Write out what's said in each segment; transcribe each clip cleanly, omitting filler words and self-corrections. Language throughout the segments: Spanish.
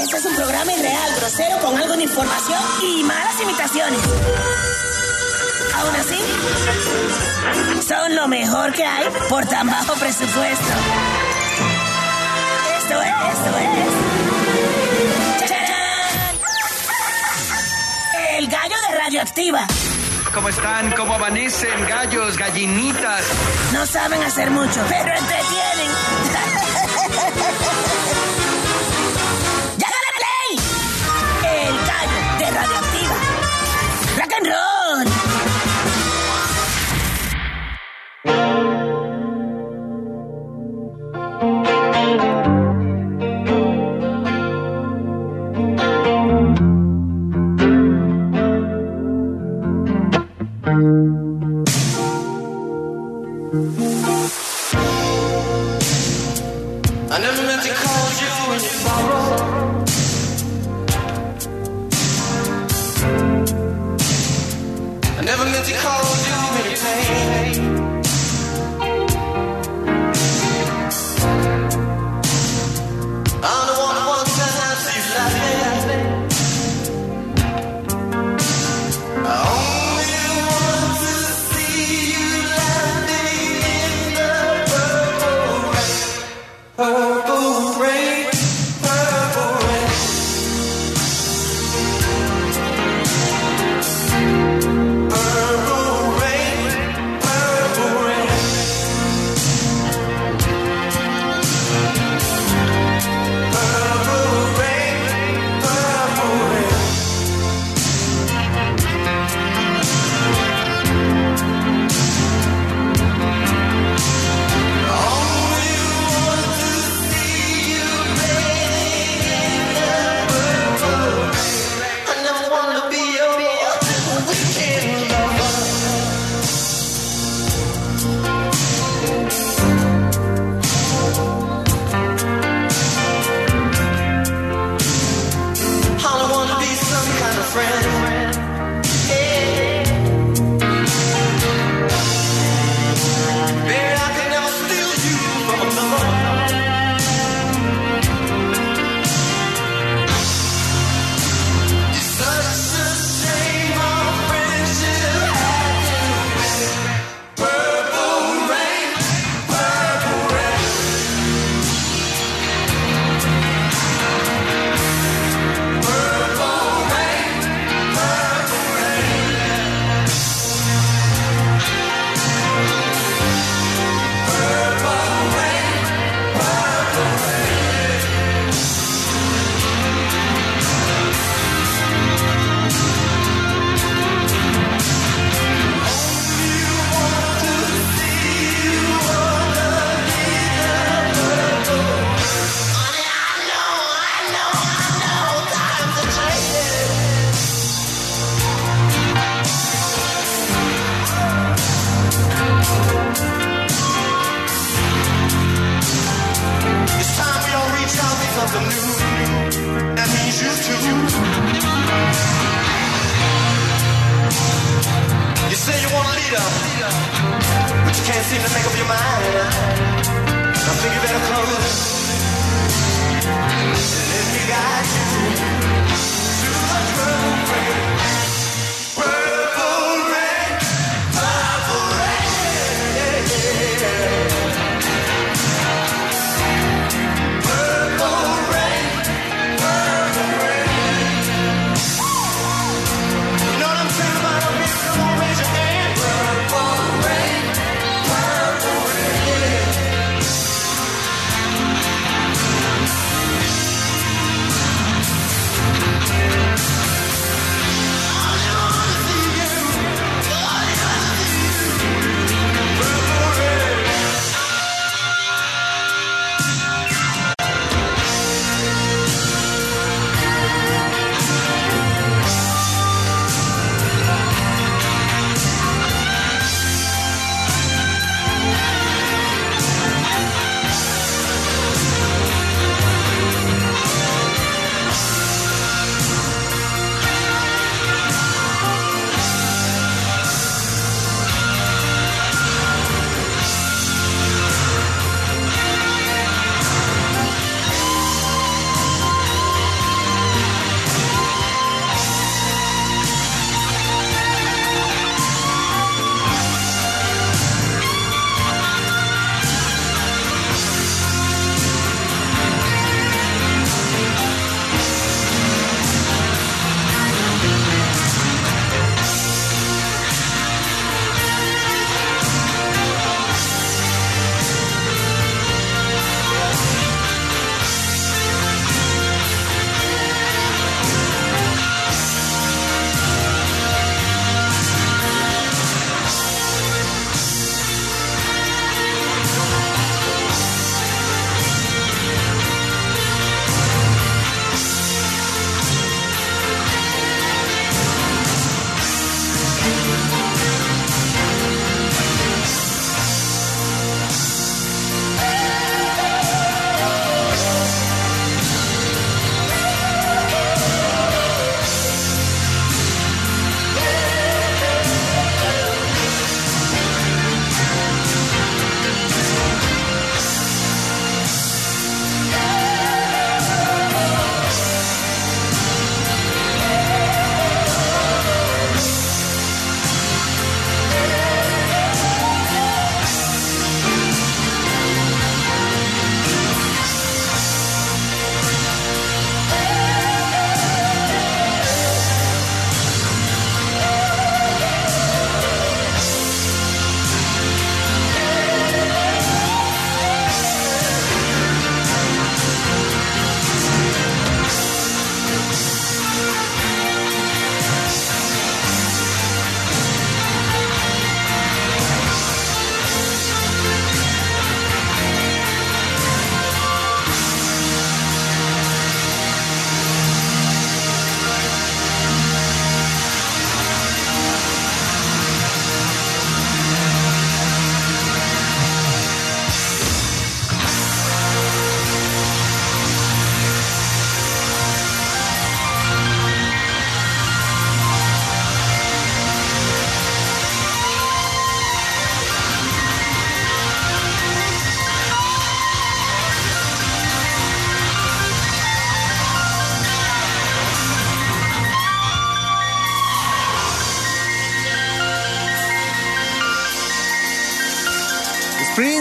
Este es un programa irreal, grosero, con algo de información y malas imitaciones. Aún así, son lo mejor que hay por tan bajo presupuesto. Esto es. ¡Tarán! El gallo de Radioactiva. ¿Cómo están? ¿Cómo amanecen? Gallos, gallinitas. No saben hacer mucho, pero entretienen. ¡Llágale play! El gallo de Radioactiva. ¡Rock and roll! I never meant to call you in your sorrow. I never meant to cause you any pain. I'm the one who wants to see you laughing. I only want to see you laughing in the purple rain. Purple rain, purple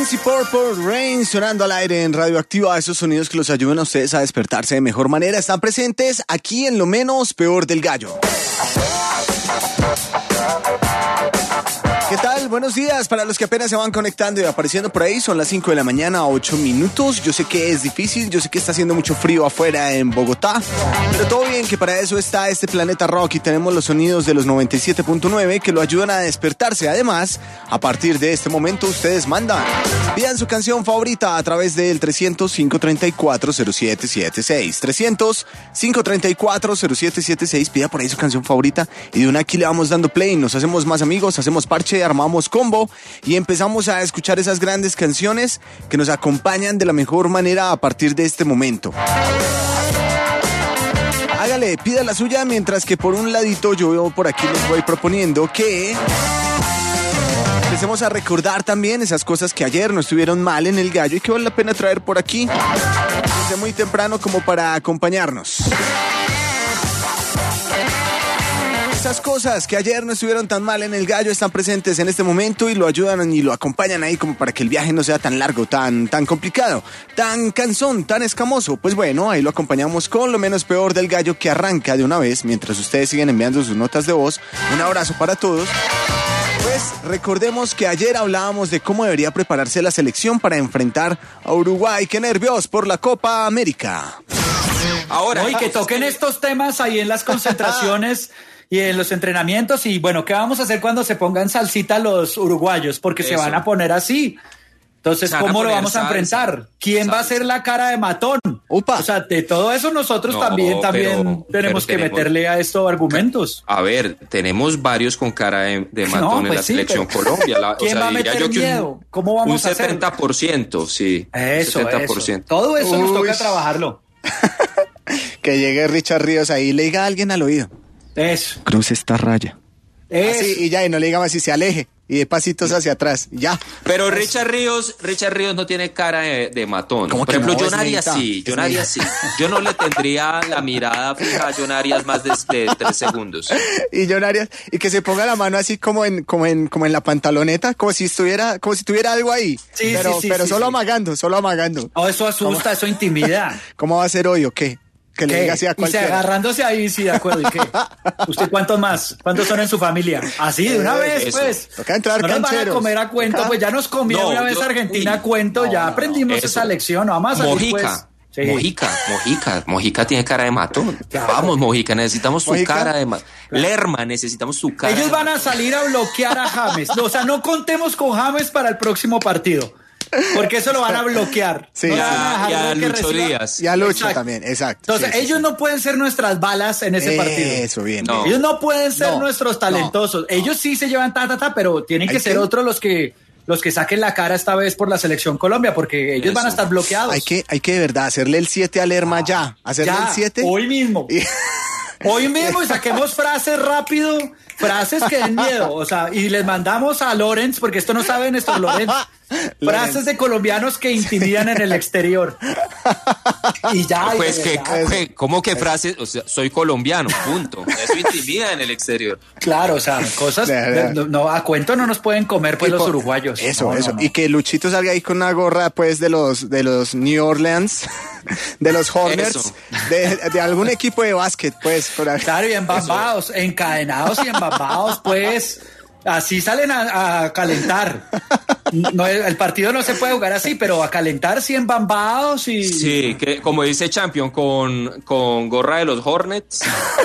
Rose y Purple Rain sonando al aire en Radioactiva. Esos sonidos que los ayudan a ustedes a despertarse de mejor manera están presentes aquí en Lo Menos Peor del Gallo. ¿Qué tal? Buenos días para los que apenas se van conectando y apareciendo por ahí. Son las 5 de la mañana, 8 minutos. Yo sé que es difícil, yo sé que está haciendo mucho frío afuera en Bogotá, pero todo bien, que para eso está este Planeta Rock y tenemos los sonidos de los 97.9 que lo ayudan a despertarse. Además, a partir de este momento ustedes mandan. Pidan su canción favorita a través del 300-534-0776. 300-534-0776. Pida por ahí su canción favorita y de una aquí le vamos dando play. Nos hacemos más amigos, hacemos parche, armamos combo y empezamos a escuchar esas grandes canciones que nos acompañan de la mejor manera a partir de este momento. Hágale, pida la suya, mientras que por un ladito yo por aquí les voy proponiendo que empecemos a recordar también esas cosas que ayer no estuvieron mal en el gallo y que vale la pena traer por aquí desde muy temprano como para acompañarnos. Esas cosas que ayer no estuvieron tan mal en el gallo están presentes en este momento y lo ayudan y lo acompañan ahí como para que el viaje no sea tan largo, tan complicado, tan cansón, tan escamoso. Pues bueno, ahí lo acompañamos con Lo Menos Peor del Gallo, que arranca de una vez mientras ustedes siguen enviando sus notas de voz. Un abrazo para todos. Pues recordemos que ayer hablábamos de cómo debería prepararse la selección para enfrentar a Uruguay. ¡Qué nervios por la Copa América! Ahora, hoy que toquen estos temas ahí en las concentraciones y en los entrenamientos. Y bueno, ¿qué vamos a hacer cuando se pongan salsita los uruguayos? Porque se van a poner así. Entonces, ¿cómo lo vamos a enfrentar? ¿Quién va a ser la cara de matón? Upa. O sea, de todo eso nosotros también tenemos que meterle a esto argumentos. A ver, tenemos varios con cara de matón en la selección Colombia. ¿Quién va a meter miedo? ¿Cómo vamos a hacer? Un 70%, sí. Eso, 70%. Eso. Todo eso nos toca trabajarlo. Que llegue Richard Ríos ahí y le diga a alguien al oído. Eso. Cruce esta raya. Así, y ya, y no le diga más si se aleje. Y de pasitos hacia atrás, ya. Pero Richard Ríos no tiene cara de matón. Por ejemplo, John Arias sí. Yo no le tendría la mirada fija a John Arias más de 3 segundos. Y John Arias, y que se ponga la mano así como en la pantaloneta, como si tuviera algo ahí. Sí, pero solo amagando. Oh, eso asusta, eso intimida. ¿Cómo va a ser hoy o qué? Que le diga así a cualquiera. Y agarrándose ahí, sí, de acuerdo. ¿Y qué? ¿Usted cuántos más? ¿Cuántos son en su familia? Así, de una vez, eso. Pues. Toca entrar no cancheros. Nos van a comer a cuento, pues ya nos comió una vez Argentina a cuento, ya aprendimos esa lección, no vamos a salir, Mojica. Pues. Mojica tiene cara de matón. Claro. Vamos, Mojica, necesitamos su cara de matón. Claro. Lerma, necesitamos su cara. Ellos van a salir a bloquear a James. O sea, no contemos con James para el próximo partido. Porque eso lo van a bloquear. Sí, no y a Lucho Díaz. Y a Lucho también, exacto. Entonces, ellos no pueden ser nuestras balas en ese partido. Eso, bien. No. Ellos no pueden ser nuestros talentosos. Ellos sí se llevan pero tienen que ser otros los que saquen la cara esta vez por la selección Colombia, porque ellos van a estar bloqueados. Hay que de verdad hacerle el 7 a Lerma ya. Hacerle el 7. Hoy mismo. Hoy mismo y saquemos frases rápido, frases que den miedo, o sea, y les mandamos a Lorenz, porque esto no sabe nuestro Lorenz, frases de colombianos que intimidan en el exterior. Y ya. Pues ¿cómo que frases? O sea, soy colombiano, punto. Eso intimida en el exterior. Claro, o sea, cosas, no, a cuento no nos pueden comer pues los uruguayos. Eso. Y que Luchito salga ahí con una gorra pues de los New Orleans, de los Hornets, de algún equipo de básquet, pues. Claro, y embambados, encadenados y embambados, pues. Así salen a calentar. No, el partido no se puede jugar así, pero a calentar sí embambados y... Sí, que como dice Champion, con gorra de los Hornets,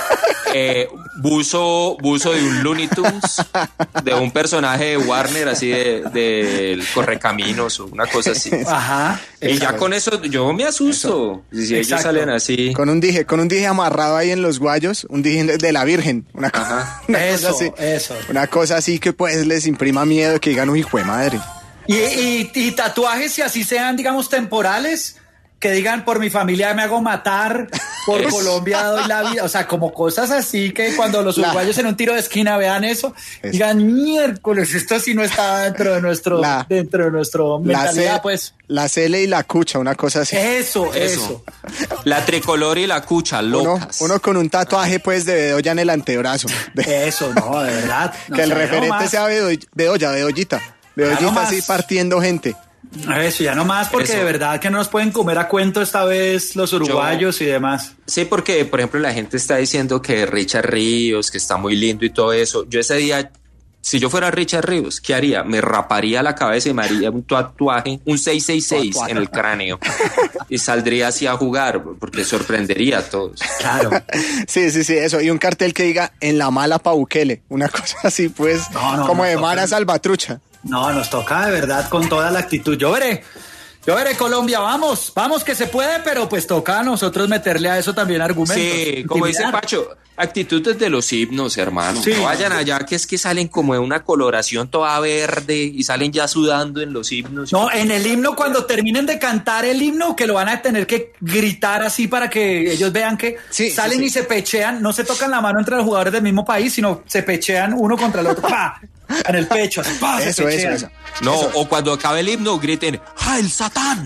buzo de un Looney Tunes, de un personaje de Warner, así del Correcaminos o una cosa así. Ajá. Y ya con eso yo me asusto. Si ellos salen así. Con un dije amarrado ahí en los guayos, un dije de la Virgen, una cosa así. Una cosa así que pues les imprima miedo, que digan, hijo de madre. Y tatuajes, si así sean, digamos, temporales, que digan, por mi familia me hago matar, por Colombia doy la vida, o sea, como cosas así que cuando los uruguayos en un tiro de esquina vean eso, digan, miércoles, esto sí no está dentro de nuestro mentalidad, pues. La cele y la cucha, una cosa así. Eso. La tricolor y la cucha, locas. Uno con un tatuaje, pues, de Bedoya en el antebrazo. Eso, no, de verdad. Que el referente sea Bedollita. Bedollita así partiendo gente. Eso, ya no más, porque Eso. de verdad que no nos pueden comer a cuento esta vez los uruguayos y demás. Sí, porque, por ejemplo, la gente está diciendo que Richard Ríos, que está muy lindo y todo eso. Yo ese día, si yo fuera Richard Ríos, ¿qué haría? Me raparía la cabeza y me haría un tatuaje, un 666 en el cráneo. Y saldría así a jugar, porque sorprendería a todos. Claro. Sí, eso. Y un cartel que diga en la mala pa' Bukele. Una cosa así, pues, como de Mara Salvatrucha. No, nos toca de verdad con toda la actitud. Yo veré, Colombia, vamos que se puede, pero pues toca a nosotros meterle a eso también argumentos. Sí, como dice Pacho, actitud desde los himnos, hermano. Sí. No vayan allá, que es que salen como de una coloración toda verde y salen ya sudando en los himnos. No, en el himno, cuando terminen de cantar el himno, que lo van a tener que gritar así para que ellos vean que salen y se pechean, no se tocan la mano entre los jugadores del mismo país, sino se pechean uno contra el otro, ¡pa! En el pecho, así, ¡pa! Eso. No, o cuando acabe el himno, griten ¡Hail Satán!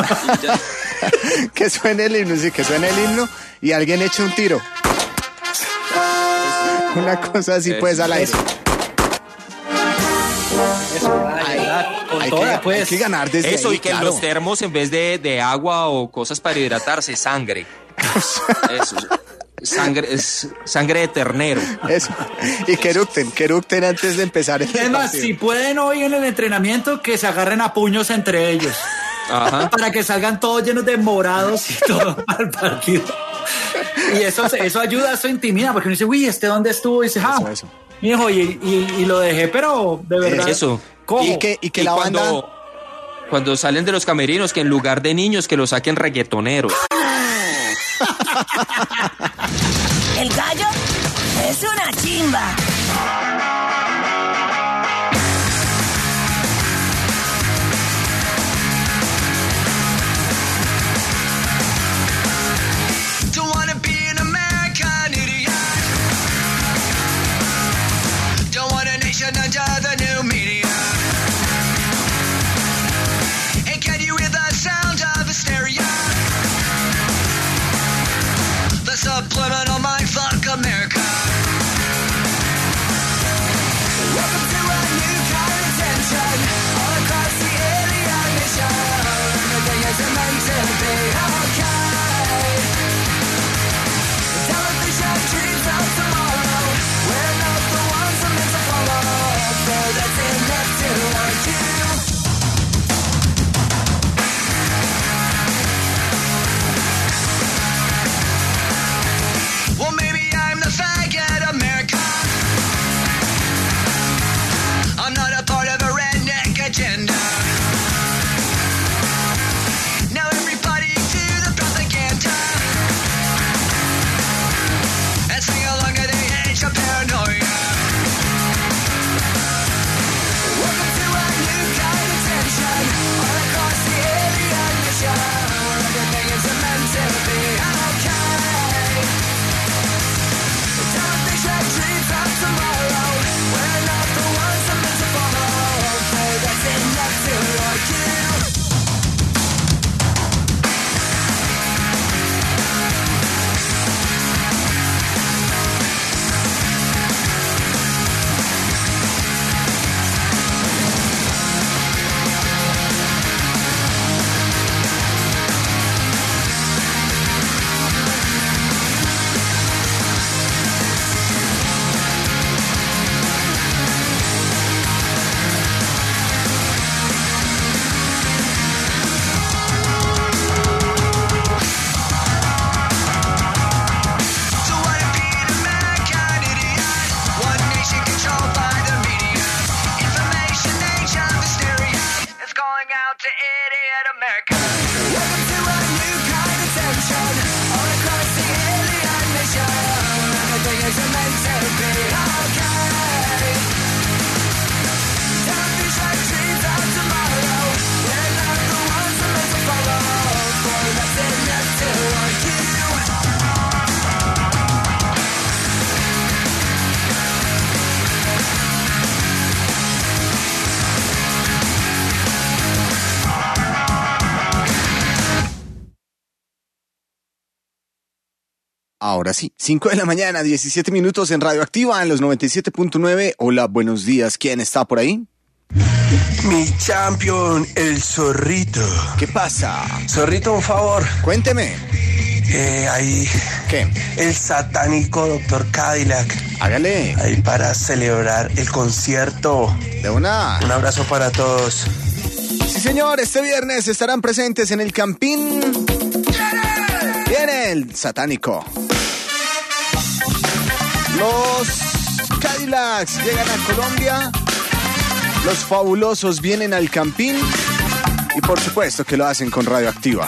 Que suene el himno, sí, que suene el himno y alguien eche un tiro. Una cosa así, pues, al aire. Hay que ganar desde eso, ahí, y que claro. en los termos, en vez de agua o cosas para hidratarse, sangre. Eso. Sangre de ternero. Eso. Y que eructen antes de empezar el Es más, partido. si pueden hoy en el entrenamiento, que se agarren a puños entre ellos. Ajá. Para que salgan todos llenos de morados y todo para el partido. Y eso ayuda, eso intimida, porque uno dice, uy, ¿dónde estuvo? Y dice, Eso. mijo, y lo dejé, pero de verdad. Eso. ¿Cómo? Y que la banda... Cuando salen de los camerinos, que en lugar de niños, que los saquen reggaetoneros. El gallo es una chimba. Don't wanna be an American idiot. Don't want a nation under the new media. And can you hear the sound of hysteria? The subliminal mindfuck America. Welcome to a new kind of tension all across the alien nation. Everything is meant to be okay. Television dreams of tomorrow. We're not the ones I'm meant to follow. So that's enough to argue. Well, maybe I'm the faggot American. I'm not a part of a redneck agenda. Now everybody to the propaganda and sing along at the age of paranoia. Welcome to a new kind of tension all across the alien mission, where everything is meant to be okay. Television dreams of tomorrow. We're not the ones I'm meant to follow. Okay, that's enough to argue. So what if being an American idiot? One nation controlled by the media. Information age of hysteria. It's going out to idiot America. Welcome to a new kind of tension all across the alien nation. Everything is meant to be okay. Television dreams of tomorrow. We're not the ones I'm meant to follow. Boy, that's enough to argue. Ahora sí, 5 de la mañana, 17 minutos en Radioactiva, en los 97.9. Hola, buenos días. ¿Quién está por ahí? Mi champion, el zorrito. ¿Qué pasa? Zorrito, un favor. Cuénteme. Ahí. ¿Qué? El satánico Dr. Cadillac. Hágale. Ahí para celebrar el concierto. De una. Un abrazo para todos. Sí, señor, este viernes estarán presentes en el Campín. Viene el satánico. Los Cadillacs llegan a Colombia. Los fabulosos vienen al Campín. Y por supuesto que lo hacen con Radioactiva.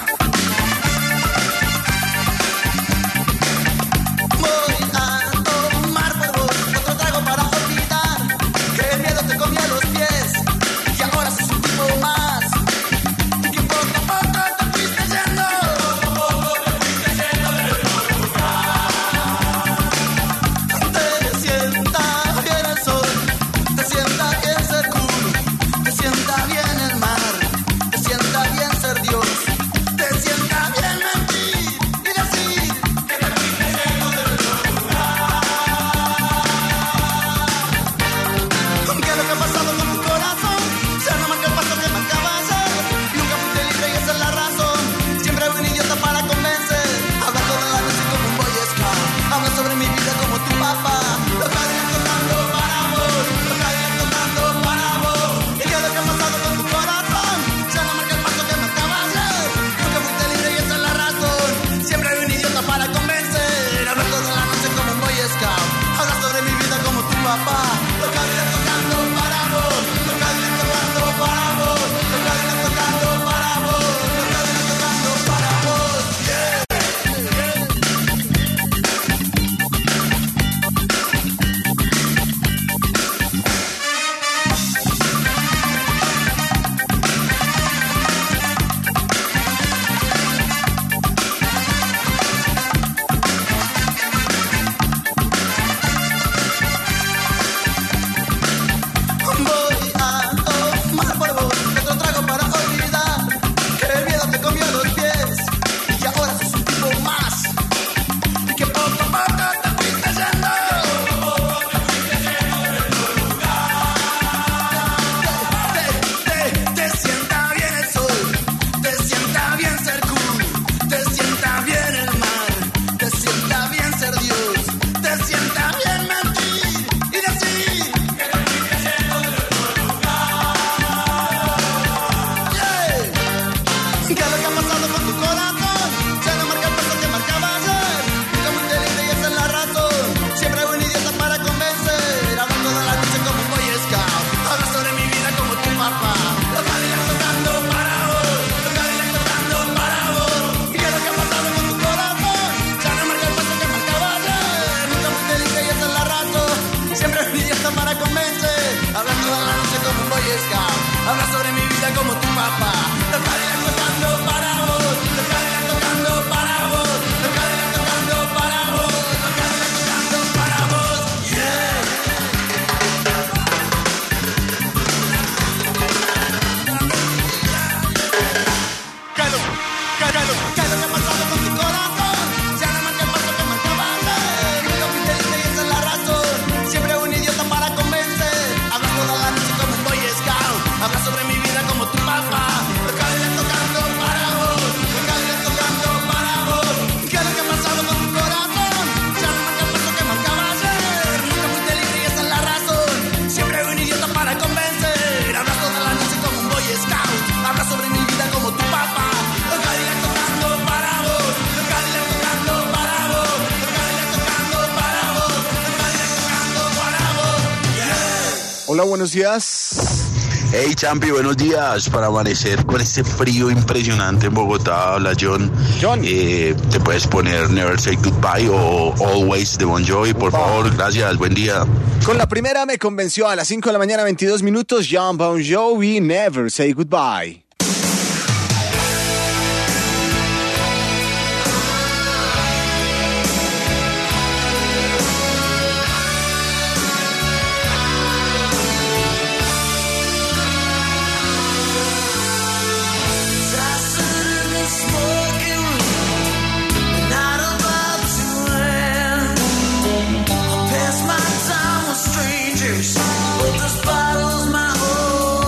Hola, buenos días. Hey, Champi, buenos días. Para amanecer con este frío impresionante en Bogotá, habla John. Te puedes poner Never Say Goodbye o Always de Bon Jovi, por favor. Gracias, buen día. Con la primera me convenció a las 5 de la mañana, 22 minutos, John Bon Jovi, Never Say Goodbye. But this bottle's my own.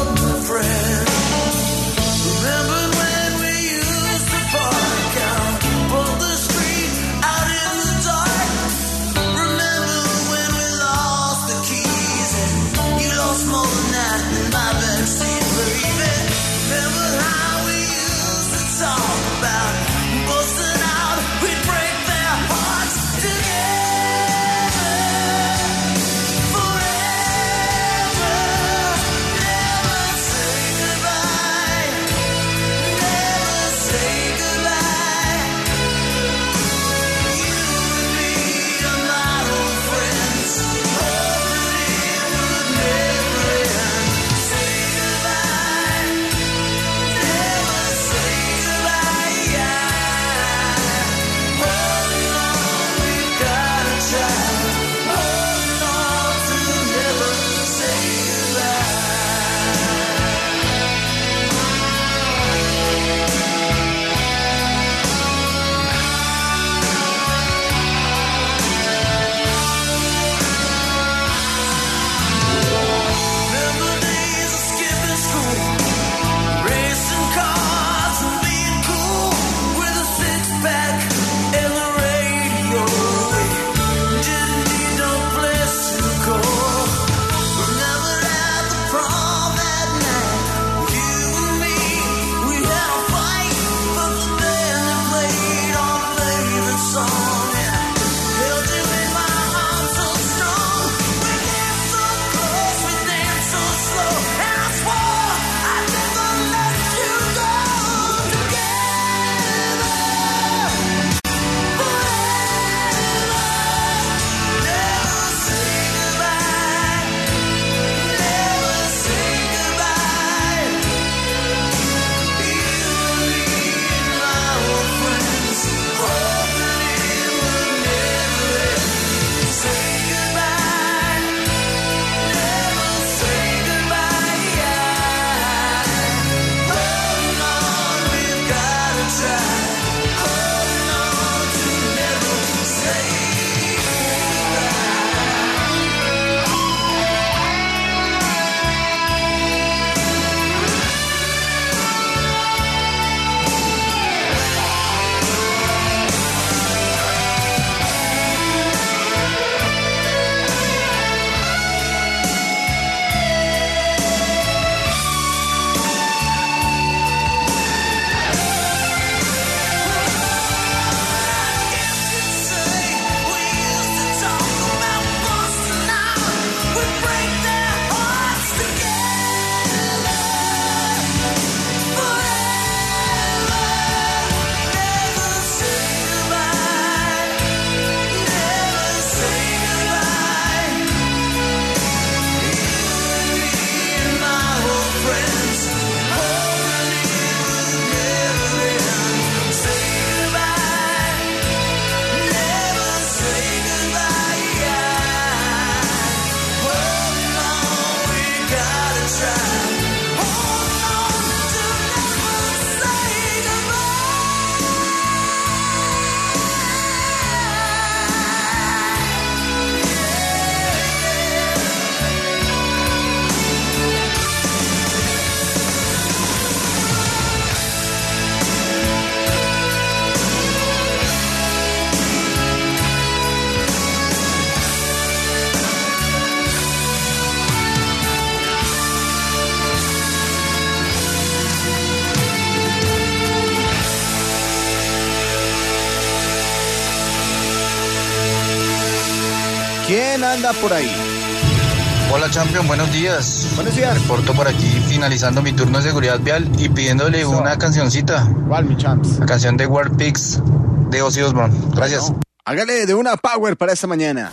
¿Quién anda por ahí? Hola Champion, buenos días. Buenos días. Reporto por aquí finalizando mi turno de seguridad vial y pidiéndole una cancioncita. ¿Cuál, mi champs? La canción de War Pigs de Ozzy Osbourne. Gracias. No. Hágale de una power para esta mañana.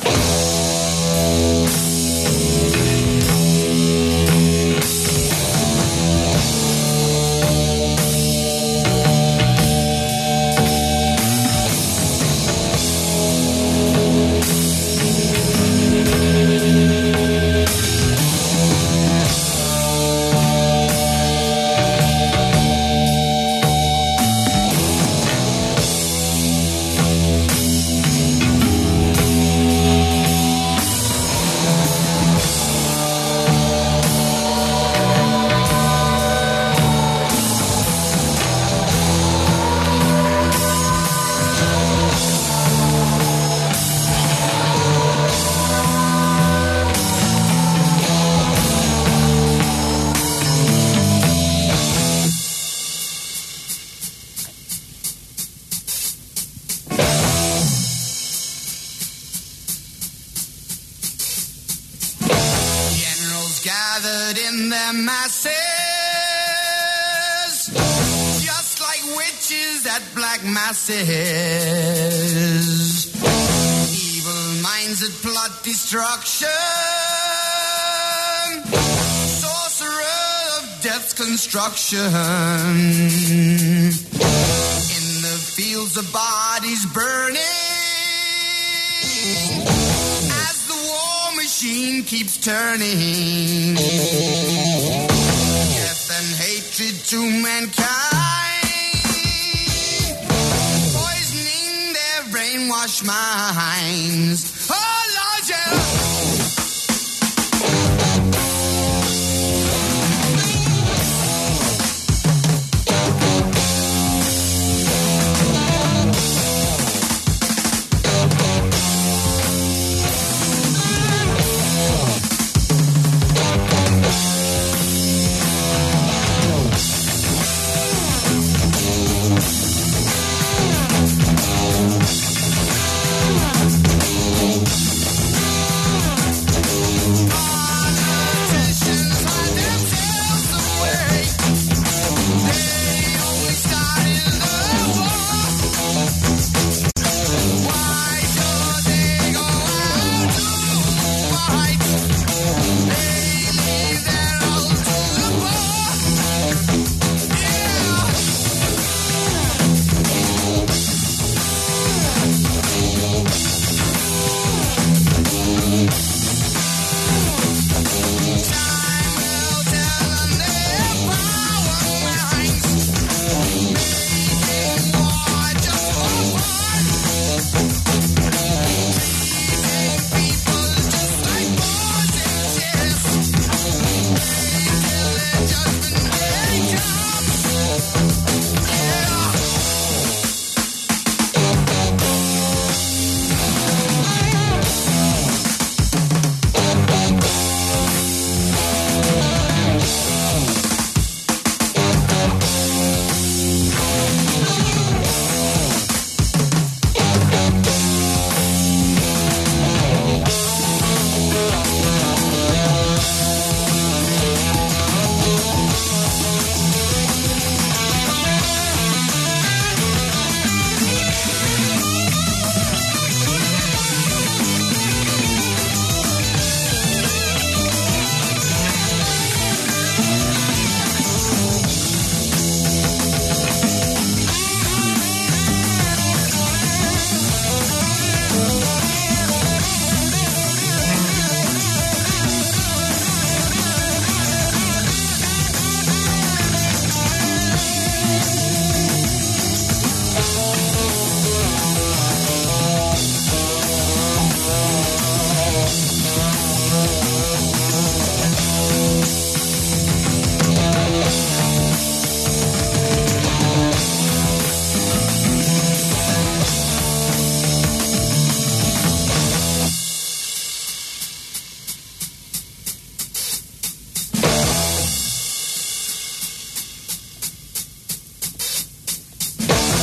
Gathered in their masses, just like witches at black masses. Evil minds that plot destruction, sorcerer of death's construction. In the fields of bodies burning, machine keeps turning. Death and hatred to mankind, poisoning their brainwashed minds. Oh Lord, yeah.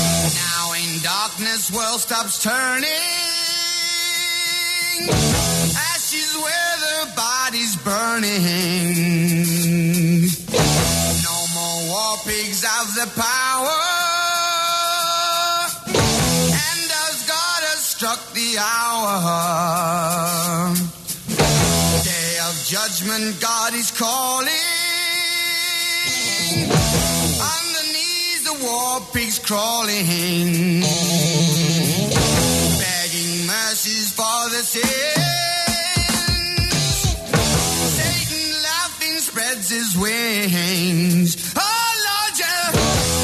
World stops turning. ashes where the body's burning. No more war pigs have the power. And as God has struck the hour, day of judgment God is calling. Underneath the war pigs crawling, begging mercies for the sins. Satan laughing spreads his wings. Oh Lord, yeah.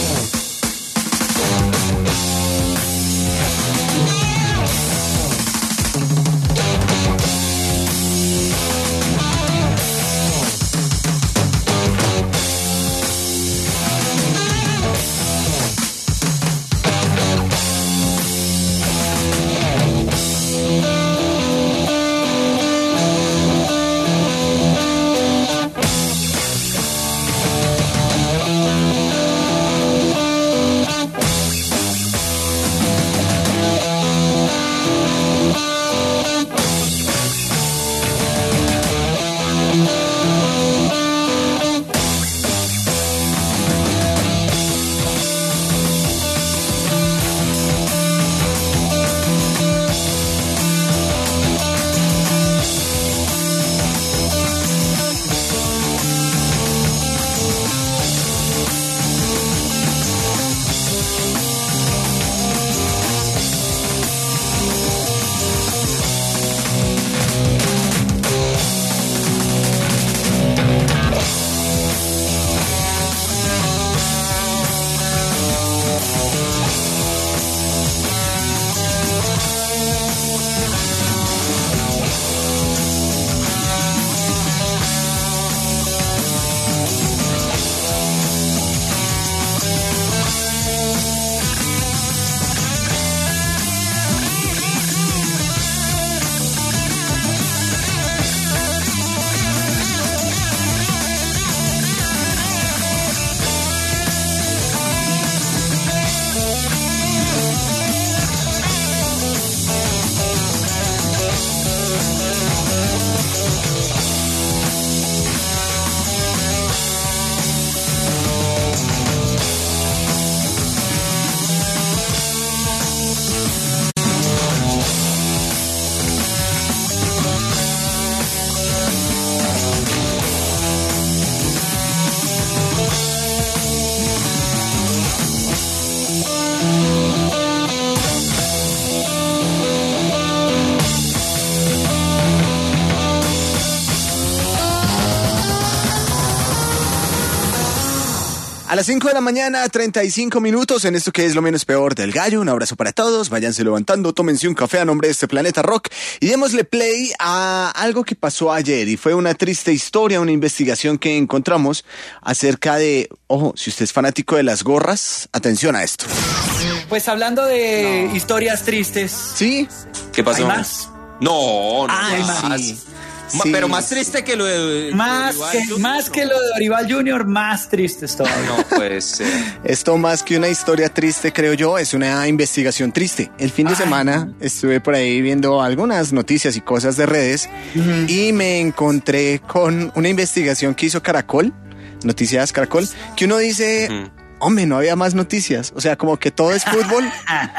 A las 5 de la mañana, 35 minutos en esto que es Lo Menos Peor del Gallo. Un abrazo para todos, váyanse levantando, tómense un café a nombre de este Planeta Rock y démosle play a algo que pasó ayer y fue una triste historia, una investigación que encontramos acerca de, ojo, si usted es fanático de las gorras, atención a esto. Pues hablando de historias tristes. ¿Sí? ¿Qué pasó? ¿Hay más? No, hay más. más. Sí. Pero más triste que lo de... Más que lo de Dorival Jr., más triste todavía. No puede ser. Esto más que una historia triste, creo yo, es una investigación triste. El fin de semana estuve por ahí viendo algunas noticias y cosas de redes y me encontré con una investigación que hizo Caracol, Noticias Caracol, que uno dice... Hombre, no había más noticias. O sea, como que todo es fútbol.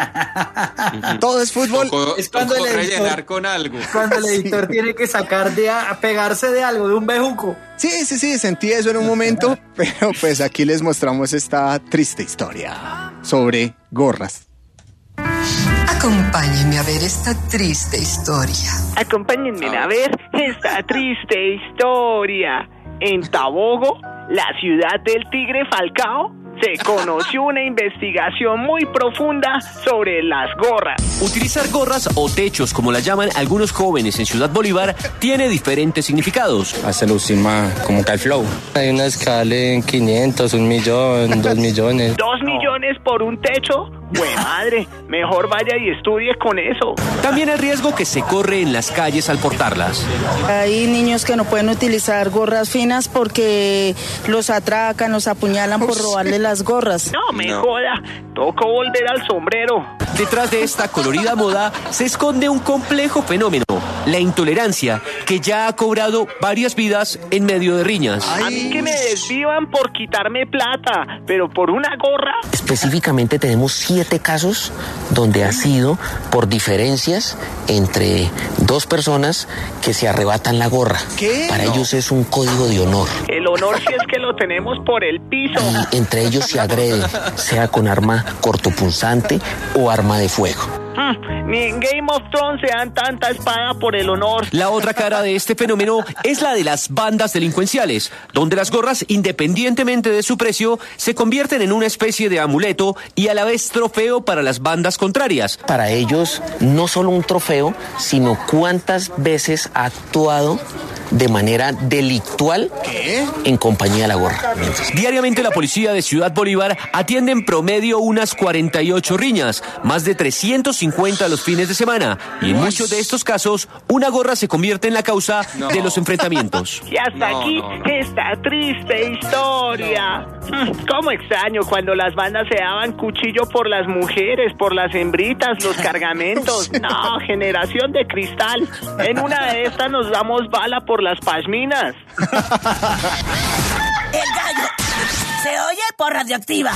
Todo es fútbol. Es cuando el editor, rellenar con algo. Cuando el editor tiene que sacar a pegarse de algo, de un bejuco. Sí, sentí eso en un momento, pero pues aquí les mostramos esta triste historia sobre gorras. Acompáñenme a ver esta triste historia. Acompáñenme a ver esta triste historia. En Tabogo, la ciudad del tigre Falcao, se conoció una investigación muy profunda sobre las gorras. Utilizar gorras o techos, como las llaman algunos jóvenes en Ciudad Bolívar, tiene diferentes significados. Hacerlo encima como que el flow. Hay una escala en 500, 1 millón, 2 millones. 2 millones por un techo. ¡Bue madre! Mejor vaya y estudie con eso. También el riesgo que se corre en las calles al portarlas. Hay niños que no pueden utilizar gorras finas porque los atracan, los apuñalan por robarle las gorras. No me joda, toca volver al sombrero. Detrás de esta colorida moda se esconde un complejo fenómeno, la intolerancia, que ya ha cobrado varias vidas en medio de riñas. A mí que me desvivan por quitarme plata, pero por una gorra. Específicamente tenemos 7 casos donde ha sido por diferencias entre 2 personas que se arrebatan la gorra. ¿Qué? Para ellos es un código de honor. El honor si es que lo tenemos por el piso. Y entre ellos se agreden, sea con arma cortopunzante o arma de fuego. Ni en Game of Thrones se dan tanta espada por el honor. La otra cara de este fenómeno es la de las bandas delincuenciales, donde las gorras, independientemente de su precio, se convierten en una especie de amuleto y a la vez trofeo para las bandas contrarias. Para ellos, no solo un trofeo, sino cuántas veces ha actuado de manera delictual en compañía de la gorra. Diariamente la policía de Ciudad Bolívar atiende en promedio unas 48 riñas, más de 350 los fines de semana, y en muchos de estos casos una gorra se convierte en la causa de los enfrentamientos. Y hasta aquí esta triste historia. Cómo extraño cuando las bandas se daban cuchillo por las mujeres, por las hembritas, los cargamentos. No, generación de cristal. En una de estas nos damos bala por las pashminas. El gallo se oye por Radioactiva.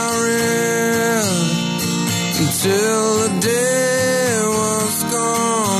Till the day was gone.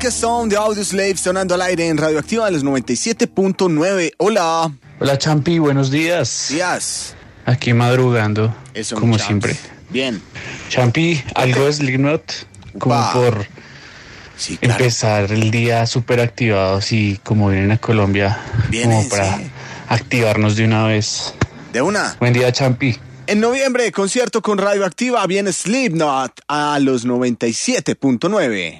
Darkest Zone de Audioslave sonando al aire en Radioactiva a los 97.9. Hola. Hola, Champi, buenos días. Días. Aquí madrugando, Eso, como muchachos. siempre. Bien. Champi, algo de Slipknot, como por Sí, claro. empezar el día súper activados y como vienen a Colombia, Vienen, como para sí. activarnos de una vez. De una. Buen día, Champi. En noviembre, concierto con Radioactiva, viene Slipknot a los 97.9.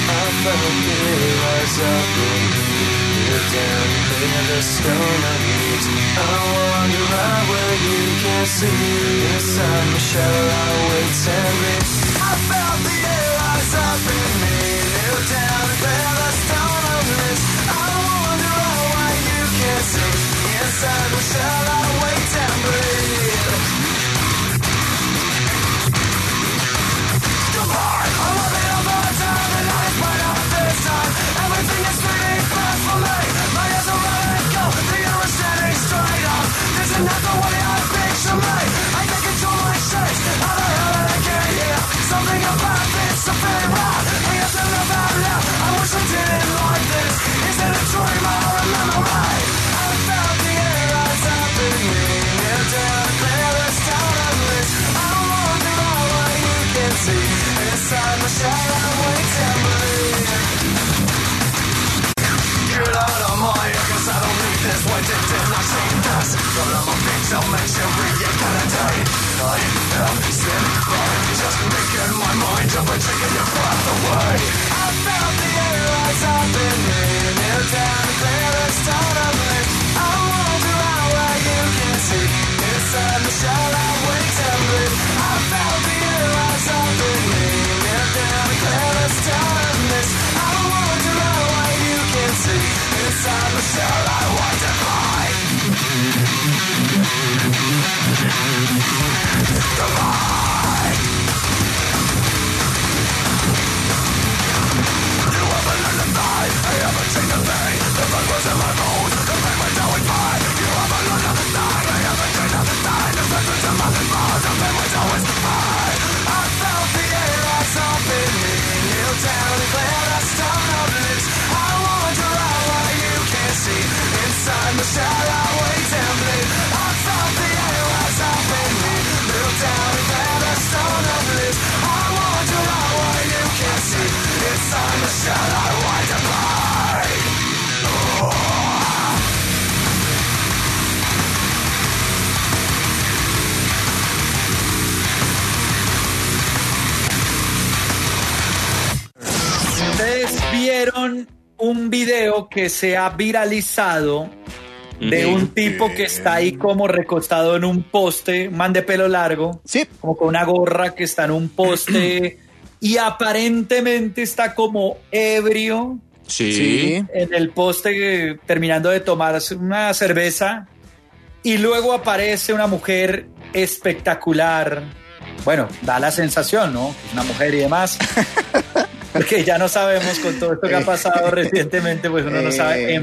Ustedes vieron un video que se ha viralizado de un tipo que está ahí como recostado en un poste, un man de pelo largo, sí, como con una gorra que está en un poste y aparentemente está como ebrio. Sí. En el poste terminando de tomar una cerveza y luego aparece una mujer espectacular. Bueno, da la sensación, ¿no? Una mujer y demás. Porque ya no sabemos con todo esto que ha pasado recientemente, pues uno no sabe.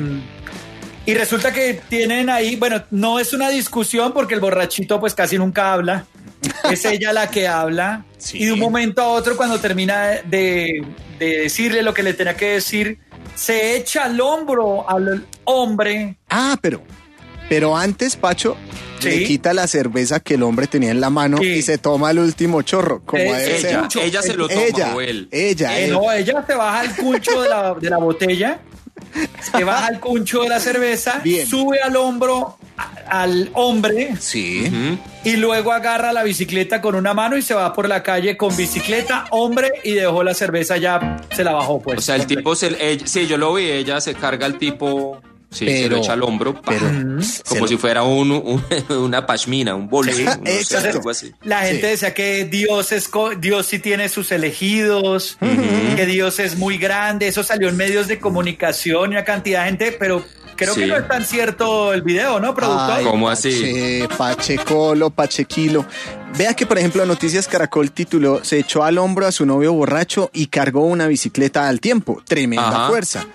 Y resulta que tienen ahí, bueno, no es una discusión porque el borrachito pues casi nunca habla. Es ella la que habla. Sí. Y de un momento a otro, cuando termina de decirle lo que le tenía que decir, se echa al hombro al hombre. Ah, pero antes, Pacho, ¿sí?, le quita la cerveza que el hombre tenía en la mano, sí, y se toma el último chorro. Como ella se lo toma, o él. Ella. No, ella se baja el cuncho de la botella, se baja el cuncho de la cerveza, bien, sube al hombro al hombre, sí, y luego agarra la bicicleta con una mano y se va por la calle con bicicleta, hombre, y dejó la cerveza, ya se la bajó, pues. O sea, el tipo, sí, yo lo vi, ella se carga al tipo... Sí, se lo echa al hombro, como si fuera una pashmina, un bolso. Sí, algo así. La gente decía que Dios sí tiene sus elegidos, que Dios es muy grande. Eso salió en medios de comunicación y una cantidad de gente, pero creo que no es tan cierto el video, ¿no, productor? Ay, ¿cómo así? Pachequilo. Vea que, por ejemplo, Noticias Caracol tituló: se echó al hombro a su novio borracho y cargó una bicicleta al tiempo. Tremenda fuerza.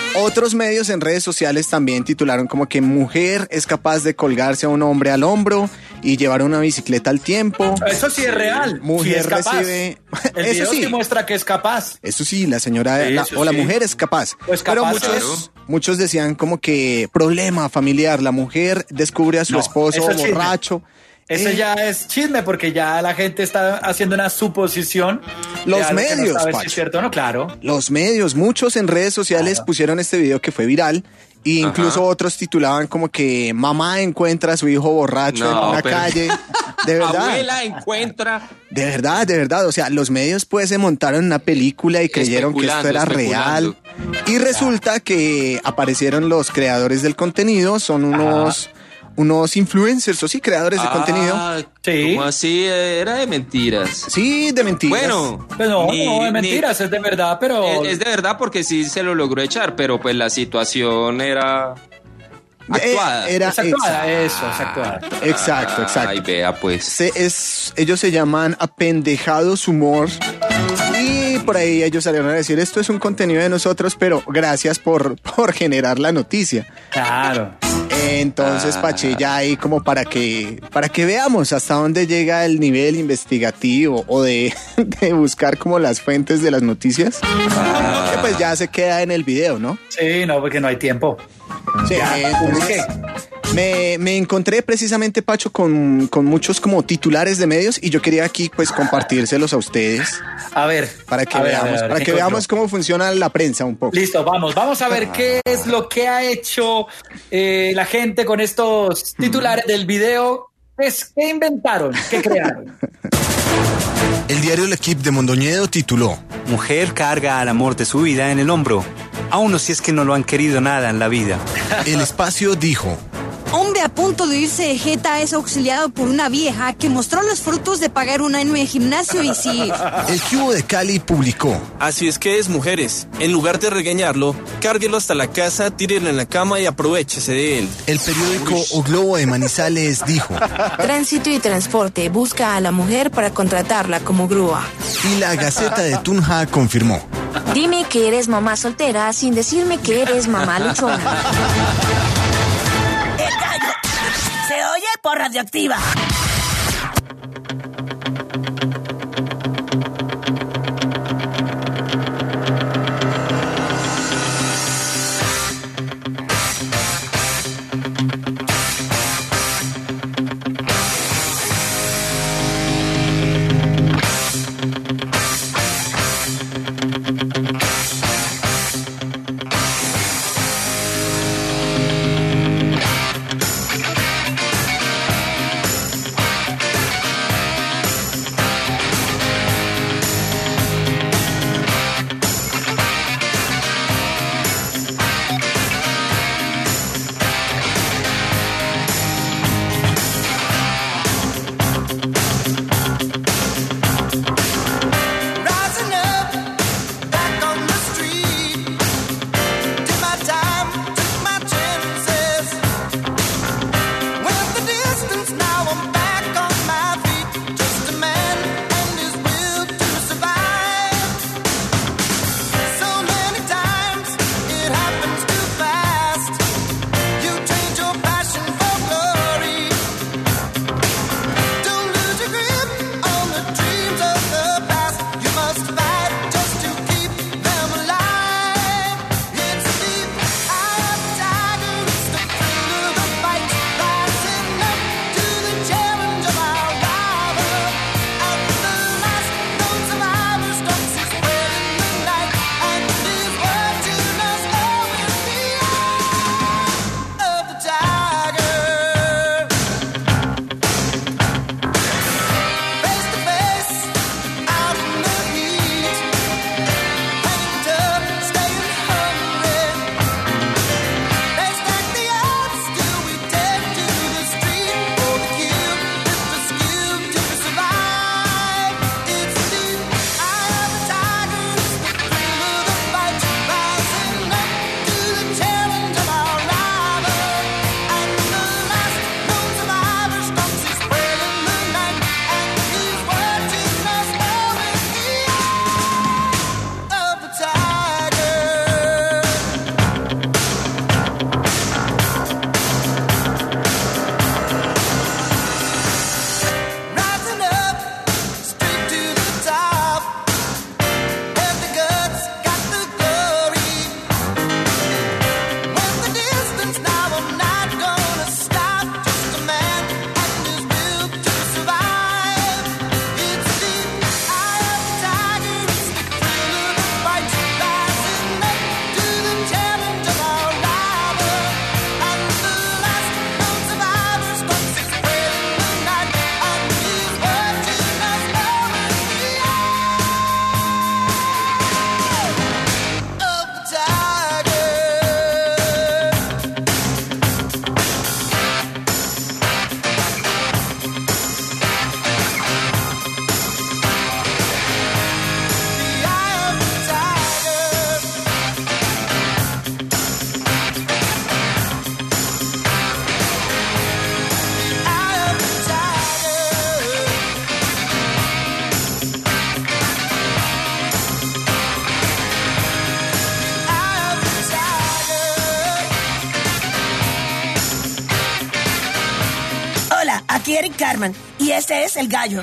Otros medios en redes sociales también titularon como que mujer es capaz de colgarse a un hombre al hombro y llevar una bicicleta al tiempo. Eso sí es real. Mujer sí es capaz. recibe... El Eso video sí. sí muestra que es capaz. Eso sí, la señora Eso la sí. mujer es capaz. Pues Pero capaz, muchos decían como que problema familiar. La mujer descubre a su No, esposo eso es chisme. borracho. Eso ya es chisme porque ya la gente está haciendo una suposición. de Los algo que medios, no sabe si Pacho. es cierto o no, claro. Los medios, muchos en redes sociales pusieron este video que fue viral. E incluso otros titulaban como que mamá encuentra a su hijo borracho en una calle. De verdad. Abuela encuentra. De verdad. O sea, los medios pues se montaron una película y creyeron que esto era real. Y resulta que aparecieron los creadores del contenido, son unos influencers, o sí, creadores de contenido. Sí. ¿Cómo así? Era de mentiras. Sí, de mentiras. Bueno. Pues no, no de mentiras, es de verdad, pero... Es de verdad porque sí se lo logró echar, pero pues la situación era... actuada. Es actuada, eso, es actuada. Exacto. Ay, vea pues. Ellos se llaman Apendejados Humor. Y por ahí ellos salieron a decir, esto es un contenido de nosotros, pero gracias por generar la noticia. Claro. Entonces, Pache, ya ahí como para que veamos hasta dónde llega el nivel investigativo o de buscar como las fuentes de las noticias. Que pues ya se queda en el video, ¿no? Sí, no, porque no hay tiempo. Sí, ¿Qué? me encontré precisamente, Pacho, con muchos como titulares de medios y yo quería aquí pues compartírselos a ustedes. A ver. Para que veamos cómo funciona la prensa un poco. Listo, vamos a ver qué es lo que ha hecho la gente con estos titulares del video. ¿Qué inventaron? ¿Qué crearon? El diario El Equipo de Mondoñedo tituló: Mujer carga al amor de su vida en el hombro, aún si es que no lo han querido nada en la vida. El Espacio dijo: Hombre a punto de irse de jeta es auxiliado por una vieja que mostró los frutos de pagar un año en gimnasio y sí. El Cubo de Cali publicó: Así es que es, mujeres. En lugar de regañarlo, cárguelo hasta la casa, tírelo en la cama y aprovechese de él. El periódico O Globo de Manizales dijo: Tránsito y Transporte busca a la mujer para contratarla como grúa. Y la Gaceta de Tunja confirmó: Dime que eres mamá soltera sin decirme que eres mamá luchona. El gallo se oye por Radioactiva. Aquí Eric Carman, y este es El Gallo.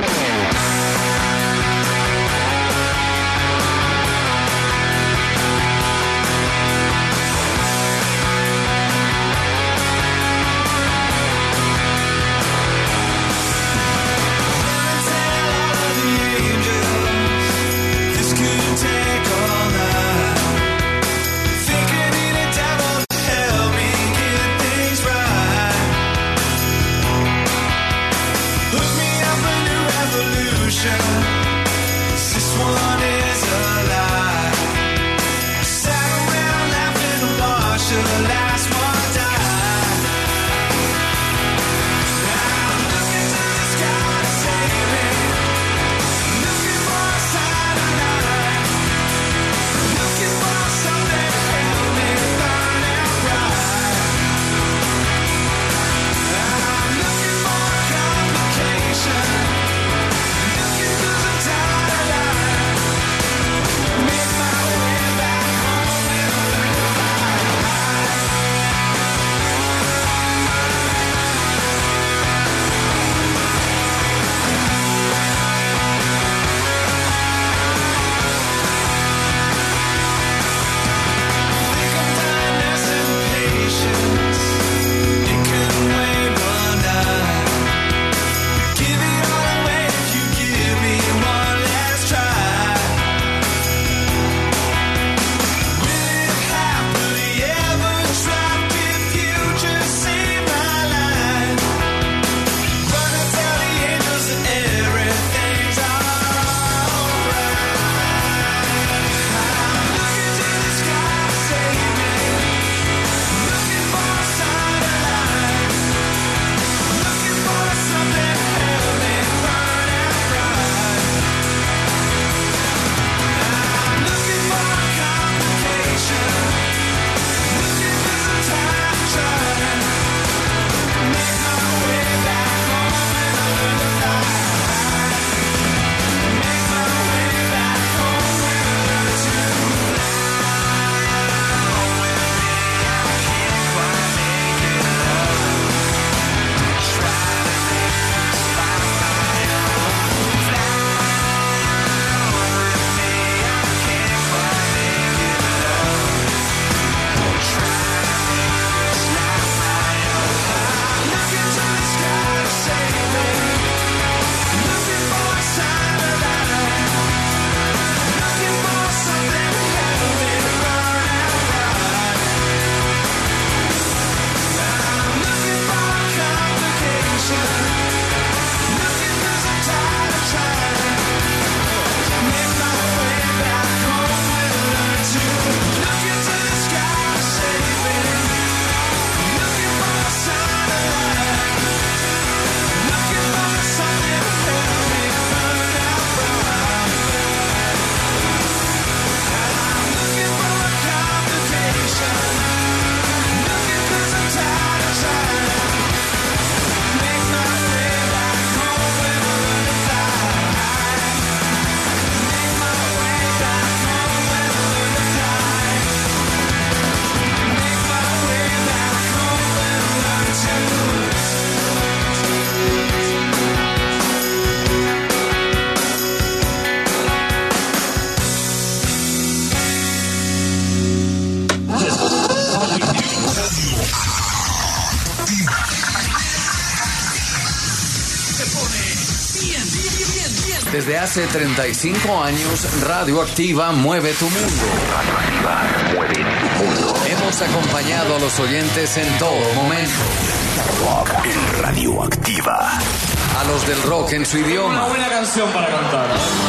Desde hace 35 años, Radioactiva mueve tu mundo. Radioactiva mueve tu mundo. Hemos acompañado a los oyentes en todo momento. Rock en Radioactiva. A los del rock en su idioma. Una buena canción para cantar.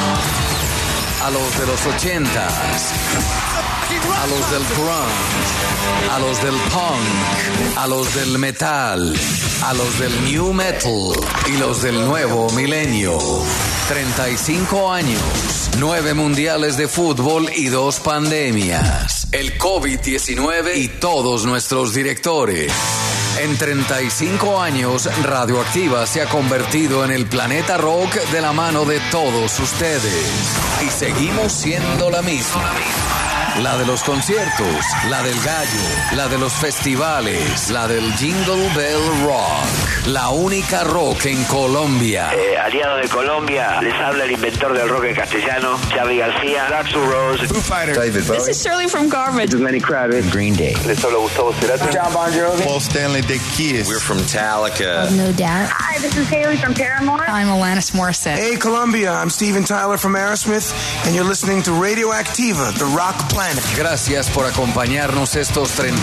A los de los 80s. A los del grunge. A los del punk. A los del metal. A los del new metal. Y los del nuevo milenio. 35 años, 9 mundiales de fútbol y 2 pandemias, el COVID-19 y todos nuestros directores. En 35 años, Radioactiva se ha convertido en el planeta rock de la mano de todos ustedes. Y seguimos siendo la misma. la de los conciertos, la del gallo, la de los festivales, la del Jingle Bell Rock. La única rock en Colombia. Aliado de Colombia, les habla el inventor del rock en castellano, Xavi García, Axl Rose, Foo Fighters, David Bowie. This is Shirley from Garbage. This is Lenny Kravitz, Green Day. Les habla Gustavo Cerati, John Bon Jovi, Paul Stanley, The Kiss. We're from Metallica. No Doubt. Hi, this is Haley from Paramore. I'm Alanis Morissette. Hey, Colombia, I'm Steven Tyler from Aerosmith, and you're listening to Radioactiva, the rock planet. Gracias por acompañarnos estos 30